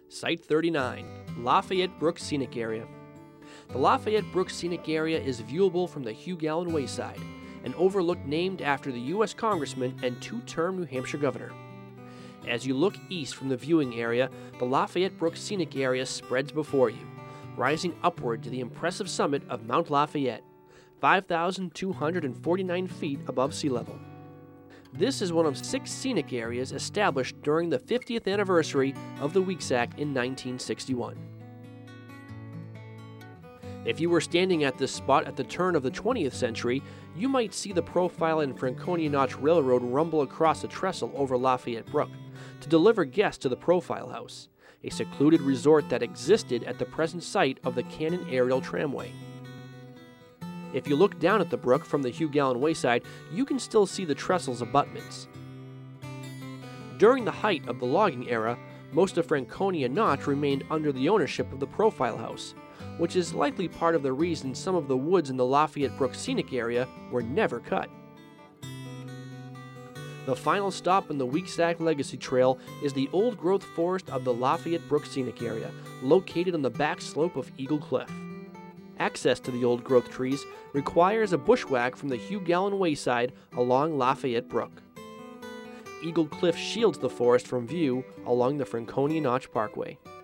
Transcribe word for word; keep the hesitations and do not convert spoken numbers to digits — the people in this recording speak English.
Site thirty-nine, Lafayette Brook Scenic Area. The Lafayette Brook Scenic Area is viewable from the Hugh Gallen Wayside, an overlook named after the U S Congressman and two-term New Hampshire governor. As you look east from the viewing area, the Lafayette Brook Scenic Area spreads before you, rising upward to the impressive summit of Mount Lafayette, five thousand two hundred forty-nine feet above sea level. This is one of six scenic areas established during the fiftieth anniversary of the Weeks Act in nineteen sixty-one. If you were standing at this spot at the turn of the twentieth century, you might see the Profile and Franconia Notch Railroad rumble across a trestle over Lafayette Brook to deliver guests to the Profile House, a secluded resort that existed at the present site of the Cannon Aerial Tramway. If you look down at the brook from the Hugh Gallen Wayside, you can still see the trestle's abutments. During the height of the logging era, most of Franconia Notch remained under the ownership of the Profile House, which is likely part of the reason some of the woods in the Lafayette Brook Scenic Area were never cut. The final stop in the Weeks Act Legacy Trail is the old-growth forest of the Lafayette Brook Scenic Area, located on the back slope of Eagle Cliff. Access to the old-growth trees requires a bushwhack from the Hugh Gallen Wayside along Lafayette Brook. Eagle Cliff shields the forest from view along the Franconia Notch Parkway.